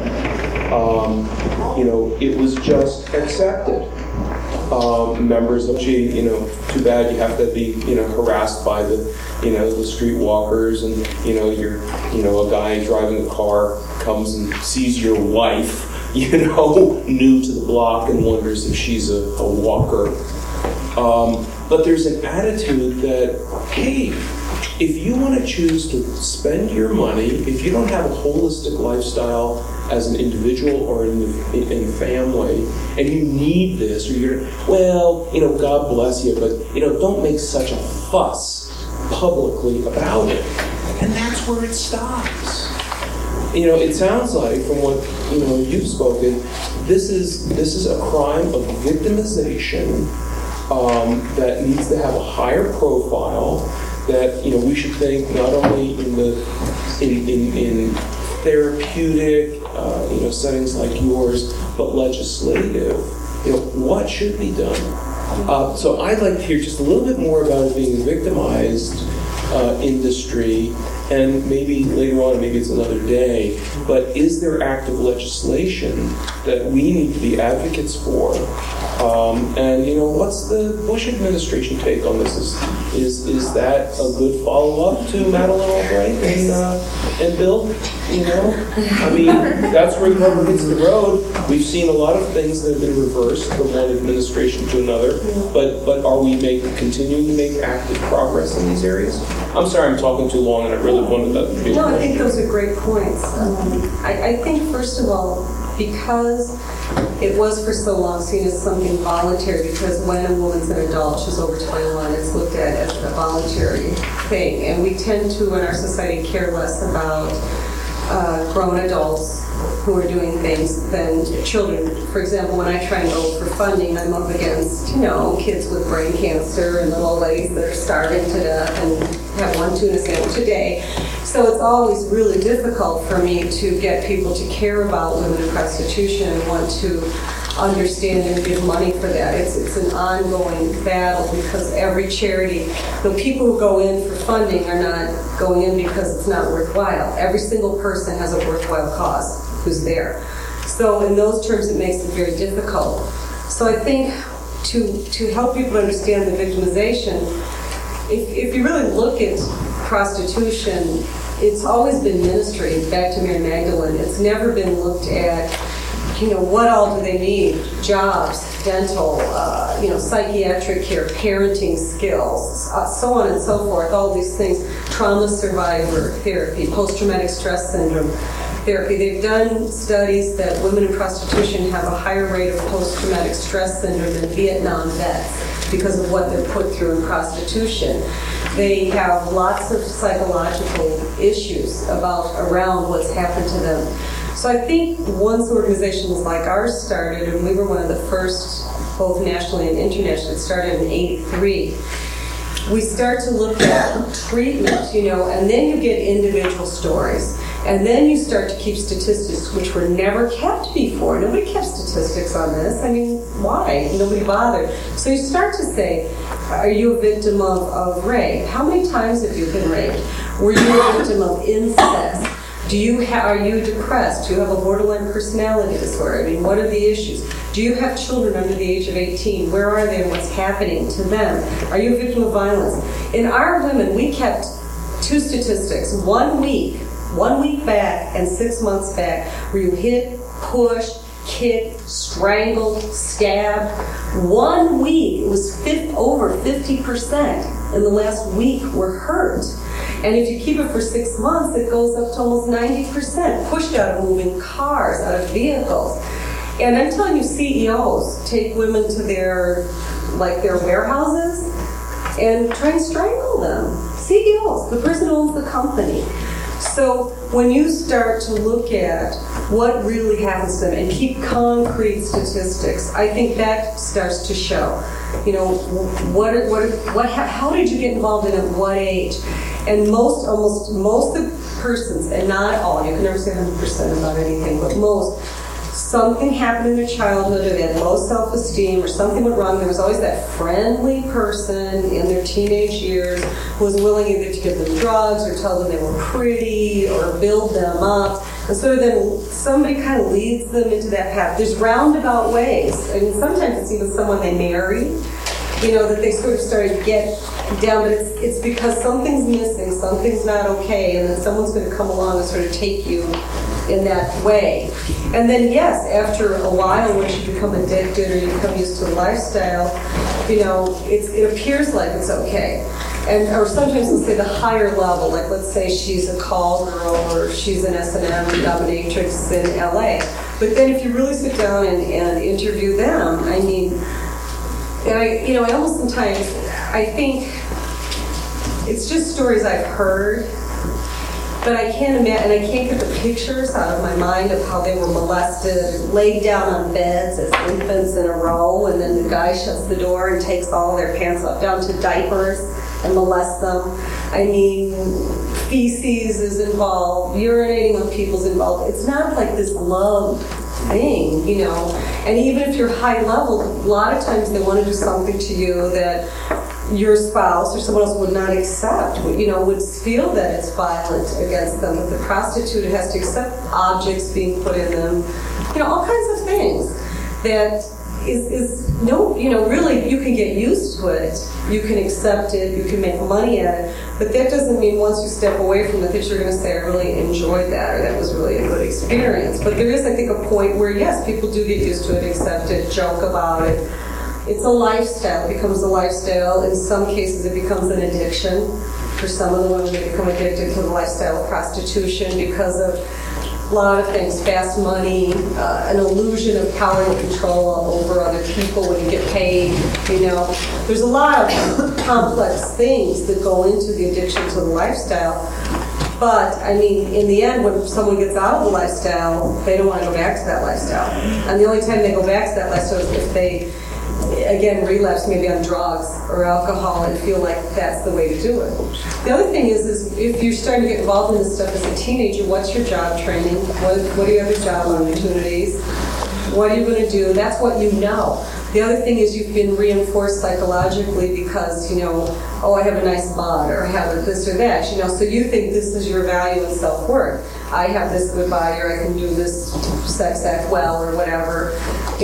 It was just accepted. Members of, too bad you have to be, harassed by the streetwalkers, and, a guy driving a car comes and sees your wife, new to the block and wonders if she's a walker. But there's an attitude that, hey, if you want to choose to spend your money, if you don't have a holistic lifestyle as an individual or in family, and you need this, or God bless you, but, don't make such a fuss publicly about it. And that's where it stops. It sounds like, from what, you've spoken, this is a crime of victimization that needs to have a higher profile, that, we should think not only in therapeutic, settings like yours, but legislative. What should be done? So I'd like to hear just a little bit more about it being a victimized industry, and maybe later on, maybe it's another day, but is there active legislation that we need to be advocates for? And what's the Bush administration take on this? Is that a good follow-up to Madeleine Albright and Bill? That's where the rubber hits the road. We've seen a lot of things that have been reversed from one administration to another, but are we continuing to make active progress in these areas? I'm sorry I'm talking too long, and I really wanted that to be. No, I think those are great points. I think, first of all, because it was for so long seen as something voluntary, because when a woman's an adult, she's over 21, it's looked at as a voluntary thing. And we tend to, in our society, care less about grown adults who are doing things than children. For example, when I try and go for funding, I'm up against, kids with brain cancer and little ladies that are starving to death and have one tuna sandwich a day. So it's always really difficult for me to get people to care about women in prostitution and want to understand and give money for that. It's an ongoing battle, because every charity, the people who go in for funding are not going in because it's not worthwhile. Every single person has a worthwhile cause who's there. So in those terms, it makes it very difficult. So I think to help people understand the victimization, if you really look at prostitution, it's always been ministry. Back to Mary Magdalene, it's never been looked at, what all do they need? Jobs, dental, psychiatric care, parenting skills, so on and so forth, all these things, trauma survivor therapy, post-traumatic stress syndrome therapy. They've done studies that women in prostitution have a higher rate of post-traumatic stress syndrome than Vietnam vets because of what they're put through in prostitution. They have lots of psychological issues around what's happened to them. So I think once organizations like ours started, and we were one of the first, both nationally and internationally, it started in '83, we start to look at treatment, and then you get individual stories. And then you start to keep statistics, which were never kept before. Nobody kept statistics on this. Why? Nobody bothered. So you start to say, are you a victim of rape? How many times have you been raped? Were you a victim of incest? Are you depressed? Do you have a borderline personality disorder? What are the issues? Do you have children under the age of 18? Where are they and what's happening to them? Are you a victim of violence? In our women, we kept two statistics. 1 week back and 6 months back, where you hit, pushed, kicked, strangled, stabbed. 1 week, it was over 50% in the last week were hurt. And if you keep it for 6 months, it goes up to almost 90%, pushed out of moving cars, out of vehicles. And I'm telling you, CEOs take women to their warehouses and try and strangle them. CEOs, the person who owns the company. So when you start to look at what really happens to them and keep concrete statistics, I think that starts to show. How did you get involved in it? At what age? And most of the persons, and not all, you can never say 100% about anything, but most something happened in their childhood, or they had low self-esteem, or something went wrong. There was always that friendly person in their teenage years who was willing either to give them drugs or tell them they were pretty or build them up. And so then somebody kind of leads them into that path. There's roundabout ways. I mean, sometimes it's even someone they marry, that they sort of start to get down, but it's because something's missing, something's not okay, and then someone's going to come along and sort of take you in that way. And then, yes, after a while, once you become addicted or you become used to the lifestyle, it appears like it's okay. Or sometimes they'll say the higher level, like let's say she's a call girl or she's an S&M dominatrix in LA. But then if you really sit down and interview them, I mean, and I almost sometimes, I think it's just stories I've heard, but I can't imagine, and I can't get the pictures out of my mind of how they were molested, laid down on beds as infants in a row, and then the guy shuts the door and takes all their pants off down to diapers and molests them. I mean, feces is involved, urinating on people's involved. It's not like this love thing, And even if you're high level, a lot of times they want to do something to you that your spouse or someone else would not accept, would feel that it's violent against them. But the prostitute has to accept objects being put in them, all kinds of things that really you can get used to it, you can accept it, you can make money at it, but that doesn't mean once you step away from it that you're going to say, I really enjoyed that, or that was really a good experience. But there is, I think, a point where, yes, people do get used to it, accept it, joke about it. It's a lifestyle. It becomes a lifestyle. In some cases, it becomes an addiction. For some of the women, they become addicted to the lifestyle of prostitution because of a lot of things, fast money, an illusion of power and control over other people when you get paid. There's a lot of complex things that go into the addiction to the lifestyle. But, I mean, in the end, when someone gets out of the lifestyle, they don't want to go back to that lifestyle. And the only time they go back to that lifestyle is if they, again, relapse maybe on drugs or alcohol and feel like that's the way to do it. The other thing is if you're starting to get involved in this stuff as a teenager, what's your job training? What are your other job opportunities? What are you going to do? That's what you know. The other thing is you've been reinforced psychologically because, I have a nice bod or I have this or that, so you think this is your value and self-worth. I have this good body or I can do this sex act well or whatever.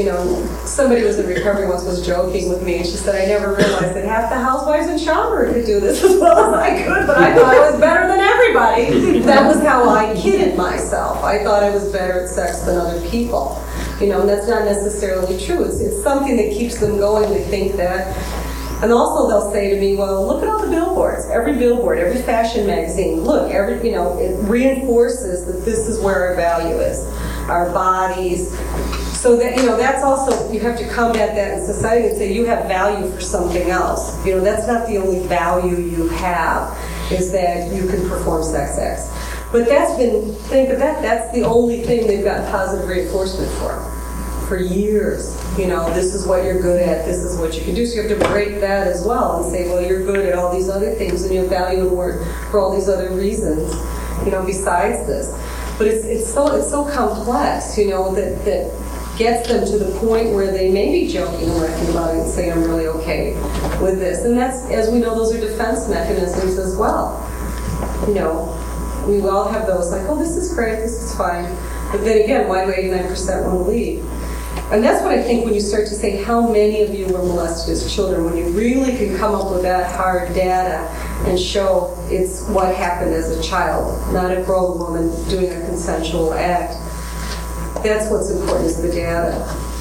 Somebody was in recovery once was joking with me and she said, I never realized that half the housewives in Schaumburg could do this as well as I could, but I thought I was better than everybody. That was how I kidded myself. I thought I was better at sex than other people. And that's not necessarily true. It's something that keeps them going. They think that. And also they'll say to me, well, look at all the billboards. Every billboard, every fashion magazine. Look, it reinforces that this is where our value is. Our bodies. So that, that's also, you have to combat that in society and say you have value for something else. That's not the only value you have, is that you can perform sex acts. But think of that, that's the only thing they've got positive reinforcement for years. This is what you're good at, this is what you can do. So you have to break that as well and say, well, you're good at all these other things and you have value and worth for all these other reasons, besides this. But it's so complex, that gets them to the point where they may be joking and laughing about it and saying, I'm really okay with this. And that's, as we know, those are defense mechanisms as well. We all have those, like, oh, this is great, this is fine. But then again, why do 89% want to leave? And that's what I think when you start to say how many of you were molested as children, when you really can come up with that hard data and show it's what happened as a child, not a grown woman doing a consensual act. That's what's important, is the data.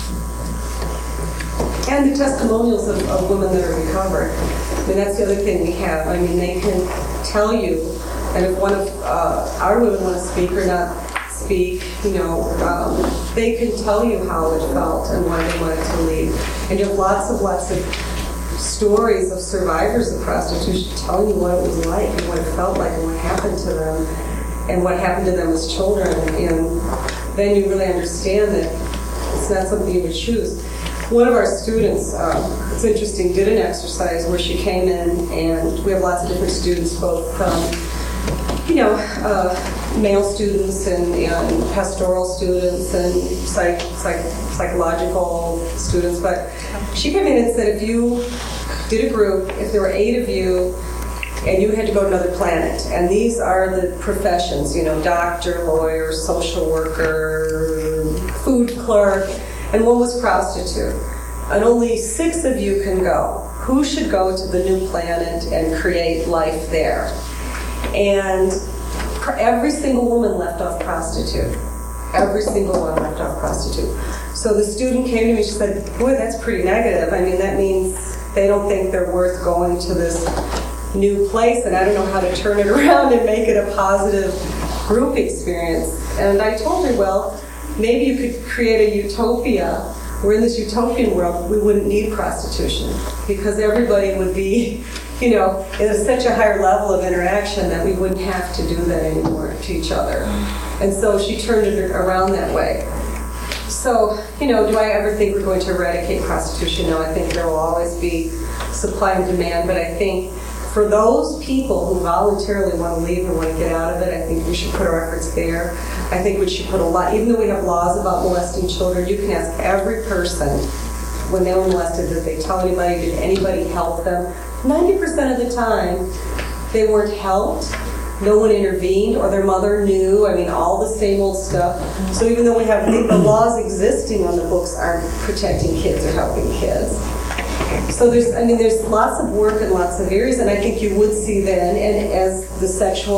And the testimonials of women that are recovered. I mean, that's the other thing we have. I mean, they can tell you, and if one of our women want to speak or not speak, they can tell you how it felt and why they wanted to leave. And you have lots of stories of survivors of prostitution telling you what it was like and what it felt like and what happened to them and what happened to them as children. And then you really understand that it's not something you would choose. One of our students, it's interesting, did an exercise where she came in, and we have lots of different students, both male students and pastoral students and psychological students. But she came in and said, if you did a group, if there were 8 of you, and you had to go to another planet, and these are the professions, doctor, lawyer, social worker, food clerk, and one was prostitute, and only 6 of you can go. Who should go to the new planet and create life there? And every single woman left off prostitute. Every single one left off prostitute. So the student came to me, she said, boy, that's pretty negative. I mean, that means they don't think they're worth going to this new place, and I don't know how to turn it around and make it a positive group experience. And I told her, well, maybe you could create a utopia. We're in this utopian world, we wouldn't need prostitution because everybody would be, in such a higher level of interaction that we wouldn't have to do that anymore to each other. And so she turned it around that way. So, do I ever think we're going to eradicate prostitution? No, I think there will always be supply and demand, but I think for those people who voluntarily want to leave and want to get out of it, I think we should put our efforts there. I think we should put a lot, even though we have laws about molesting children, you can ask every person when they were molested, did they tell anybody, did anybody help them? 90% of the time, they weren't helped, no one intervened, or their mother knew, all the same old stuff. So even though we have the laws existing on the books aren't protecting kids or helping kids. So there's lots of work in lots of areas, and I think you would see then, and as the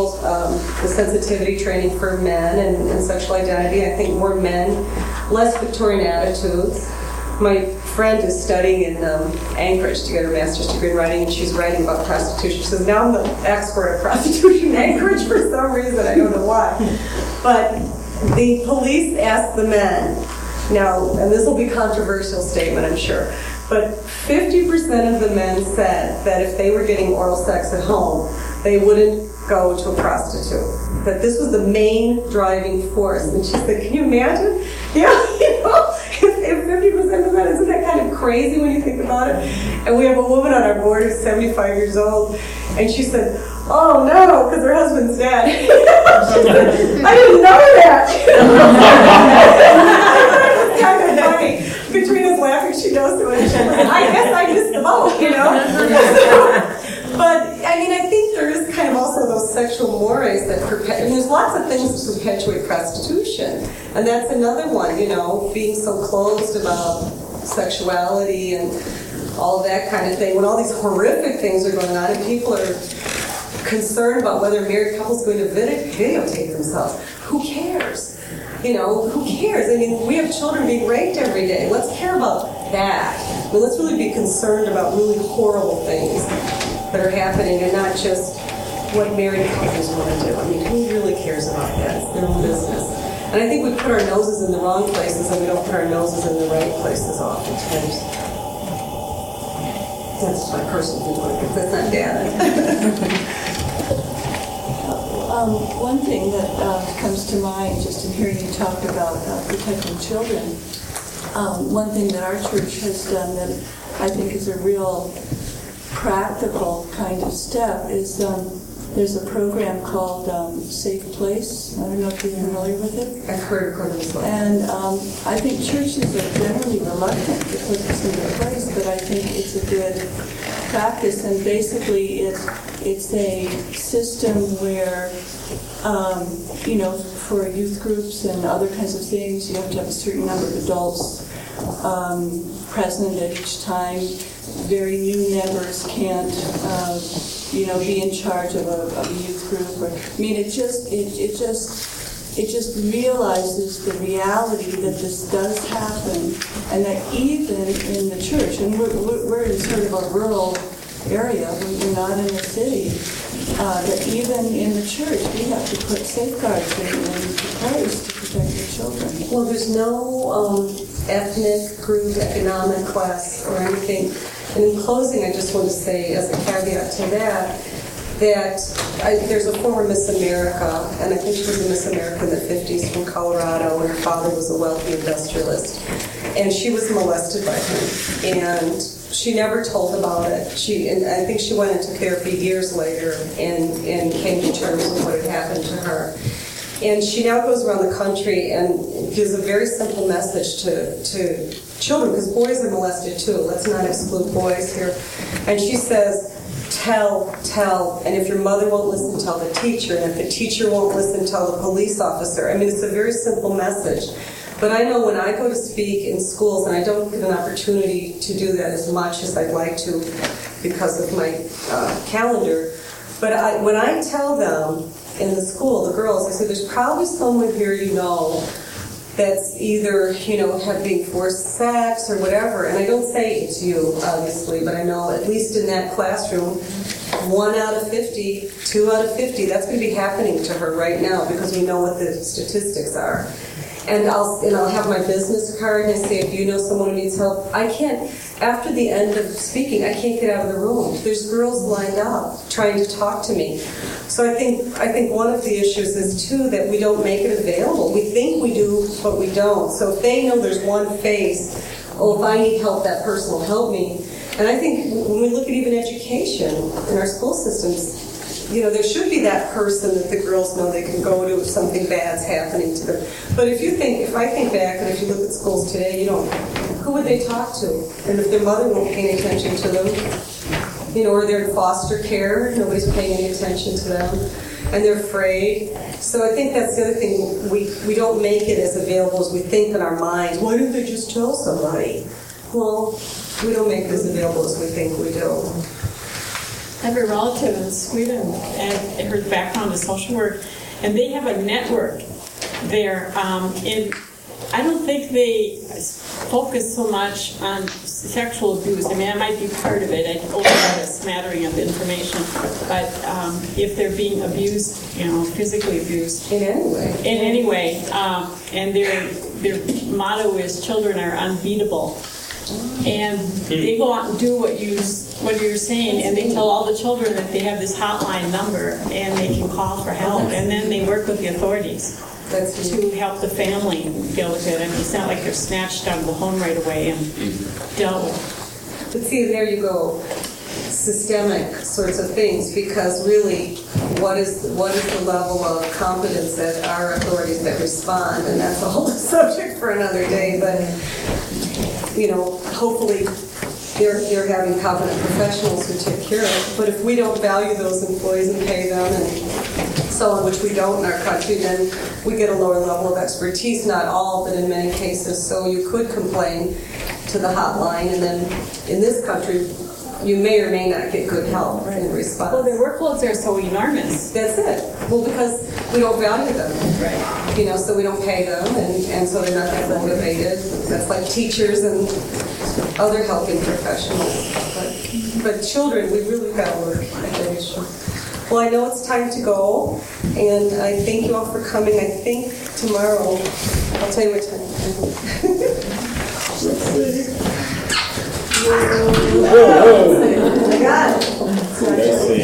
sensitivity training for men and sexual identity, I think more men, less Victorian attitudes. My friend is studying in Anchorage to get her master's degree in writing, and she's writing about prostitution. She says, now I'm the expert at prostitution in Anchorage for some reason, I don't know why. But the police asked the men, now, and this will be a controversial statement, I'm sure, but 50% of the men said that if they were getting oral sex at home, they wouldn't go to a prostitute. That this was the main driving force. And she said, can you imagine? Yeah, if 50% of men, isn't that kind of crazy when you think about it? And we have a woman on our board who's 75 years old, and she said, oh no, because her husband's dead. She said, I didn't know that. It's kind of funny. Katrina's laughing, she knows so much. I guess I missed the boat, But, I think there is kind of also those sexual mores that perpetuate, there's lots of things that perpetuate prostitution. And that's another one, being so closed about sexuality and all of that kind of thing. When all these horrific things are going on and people are concerned about whether a married couple's going to videotape themselves, who cares? Who cares? We have children being raped every day. Let's care about that. Let's really be concerned about really horrible things that are happening and not just what married couples want to do. Who really cares about that? It's their own business. And I think we put our noses in the wrong places and we don't put our noses in the right places oftentimes. That's my personal feeling, because that's not data. One thing that comes to mind, just in hearing you talk about protecting children, one thing that our church has done that I think is a real practical kind of step is there's a program called Safe Place. I don't know if you're familiar with it. I've heard of this one. And I think churches are generally reluctant to put this into place, but I think it's a good practice. And basically, it's a system where, for youth groups and other kinds of things, you have to have a certain number of adults present at each time. Very new members can't, be in charge of a youth group. It just realizes the reality that this does happen, and that even in the church, and we're in sort of a rural area, we're not in the city, that even in the church we have to put safeguards into place to protect the children. Well, there's no ethnic group, economic class, or anything. And in closing, I just want to say, as a caveat to that there's a former Miss America, and I think she was a Miss America in the 50s from Colorado, and her father was a wealthy industrialist. And she was molested by him. And she never told about it. And I think she went into therapy years later and came to terms with what had happened to her. And she now goes around the country and gives a very simple message to children, because boys are molested too. Let's not exclude boys here. And she says, tell, and if your mother won't listen, tell the teacher, and if the teacher won't listen, tell the police officer. I mean, it's a very simple message. But I know when I go to speak in schools, and I don't get an opportunity to do that as much as I'd like to because of my calendar, but when I tell them in the school, the girls, I say, there's probably someone here you know that's either, having forced sex or whatever. And I don't say it's you, obviously, but I know at least in that classroom, 1 out of 50, 2 out of 50, that's going to be happening to her right now because we know what the statistics are. And I'll have my business card and I say, if you know someone who needs help, I can't, after the end of speaking, I can't get out of the room. There's girls lined up trying to talk to me. So I think one of the issues is, too, that we don't make it available. We think we do, but we don't. So if they know there's one face, if I need help, that person will help me. And I think when we look at even education in our school systems, there should be that person that the girls know they can go to if something bad's happening to them. But if I think back, and if you look at schools today, who would they talk to? And if their mother won't pay any attention to them, or they're in foster care, nobody's paying any attention to them, and they're afraid. So I think that's the other thing, we don't make it as available as we think in our minds. Why didn't they just tell somebody? Well, we don't make it as available as we think we do. I have a relative in Sweden, and her background is social work, and they have a network there. I don't think they focus so much on sexual abuse. I mean, that might be part of it. I only have a smattering of information. But if they're being abused, physically abused. In any way. And their motto is, children are unbeatable. And they go out and do what you're saying, and they tell all the children that they have this hotline number and they can call for help, and then they work with the authorities to help the family deal with it. I mean, it's not like they're snatched out of the home right away and dealt with. But see, there you go, systemic sorts of things, because really, what is the level of competence at our authorities that respond? And that's a whole subject for another day, but hopefully they're having competent professionals who take care of it. But if we don't value those employees and pay them and so on, which we don't in our country, then we get a lower level of expertise. Not all, but in many cases. So you could complain to the hotline, and then in this country, you may or may not get good help in response. Well, their workloads are so enormous. That's it. Well, because we don't value them. Right. So we don't pay them, and so they're not that motivated. That's like teachers and other helping professionals. But children, we really got to work at that issue. Well, I know it's time to go, and I thank you all for coming. I think tomorrow, I'll tell you what time. Let's see. I got it.